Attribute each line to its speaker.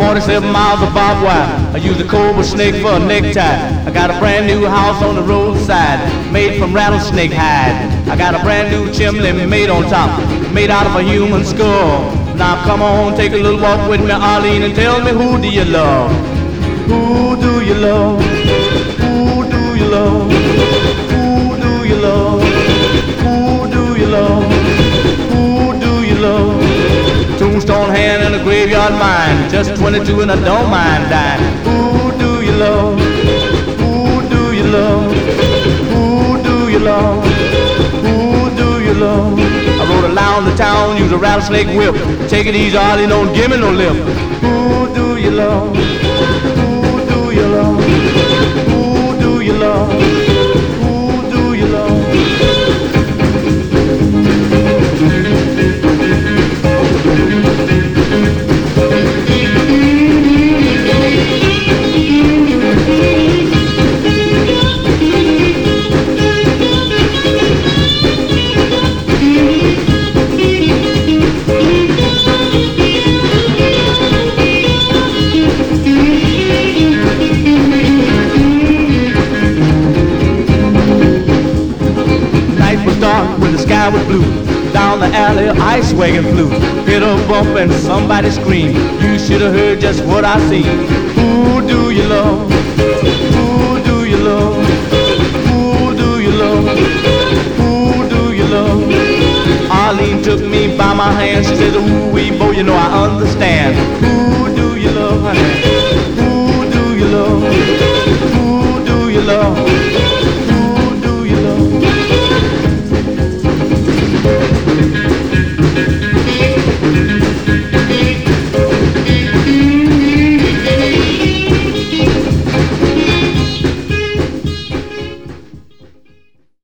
Speaker 1: 47 miles of barbed wire. I use a cobra snake for a necktie. I got a brand new house on the roadside, made from rattlesnake hide. I got a brand new chimney made on top, made out of a human skull. Now come on, take a little walk with me, Arlene, and tell me, who do you love? Who do you love? Who do you love? Who do you love? Who do you love? Who do you love? Tombstone hand and a graveyard mind, just 22 and I don't mind dying. Who do you love? Who do you love? Who do you love? Who do you love? I rode around the town, use a rattlesnake whip. Take it easy, Arlie, don't give me no lip. Who do you love? Who do you love? Who do you love? Who do you love? When the sky was blue, down the alley ice wagon flew. Hit a bump and somebody screamed. You should have heard just what I seen. Who do you love? Who do you love? Who do you love? Who do you love? Arlene took me by my hand. She says, ooh wee bo, you know I understand. Who do you love, honey?